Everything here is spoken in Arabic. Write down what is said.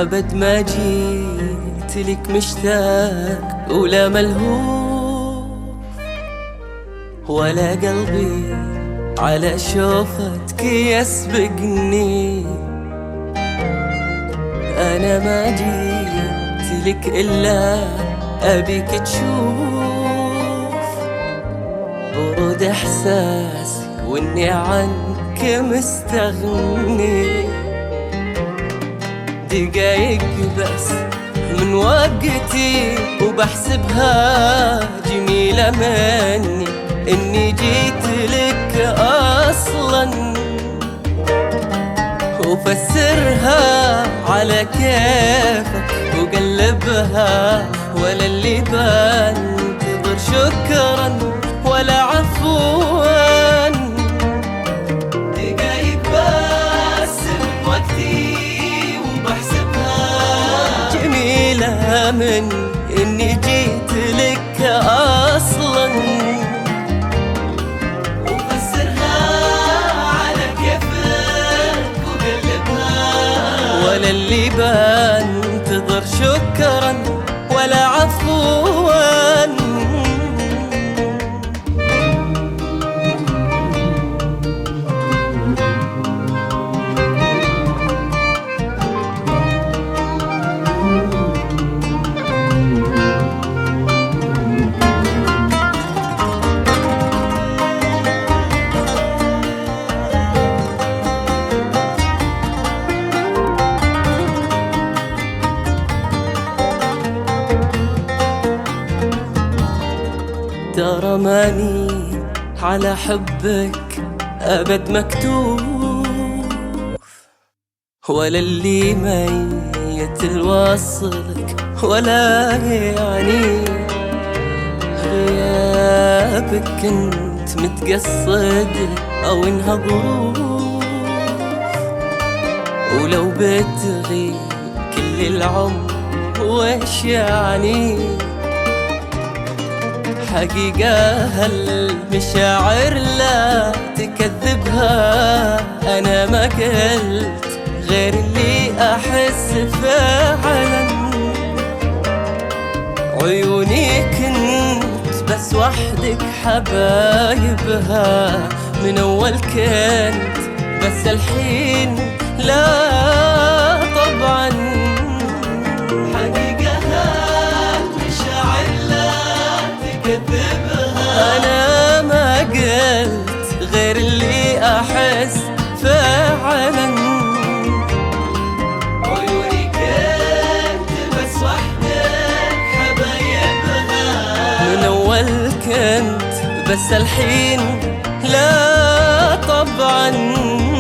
أبد ما جيت لك مشتاق ولا ملهوف، ولا قلبي على شوفتك يسبقني. أنا ما جيت لك إلا أبيك تشوف برود إحساسي وإني عنك مستغني. دقايق بس من وقتي وبحسبها جميلة مني إني جيت لك أصلاً، وفسرها على كيفك وقلبها، ولا اللي بنتظر شكراً ولا عفواً. دقايق بس من وقتي وبحسبها جميلة من إني جيت لك أصلاً، وفسرها على كيفك وقلبها، ولا اللي بنتظر شكراً ولا عفواً. ترى ماني على حبك أبد مكتوف، ولا اللي ميت الوصلك ولا يعني غيابك كنت متقصد أو إنها ظروف. ولو بتغيب كل العمر وإيش يعني، حقيقة هالمشاعر لا تكذبها. أنا ما قلت غير اللي أحس فعلا، عيوني كنت بس وحدك حبايبها. من أول كنت بس الحين لا طبعا. أنا ما قلت غير اللي أحس فعلا، عيوني كنت بس وحدك حبايبها. من أول كنت بس الحين لا طبعا.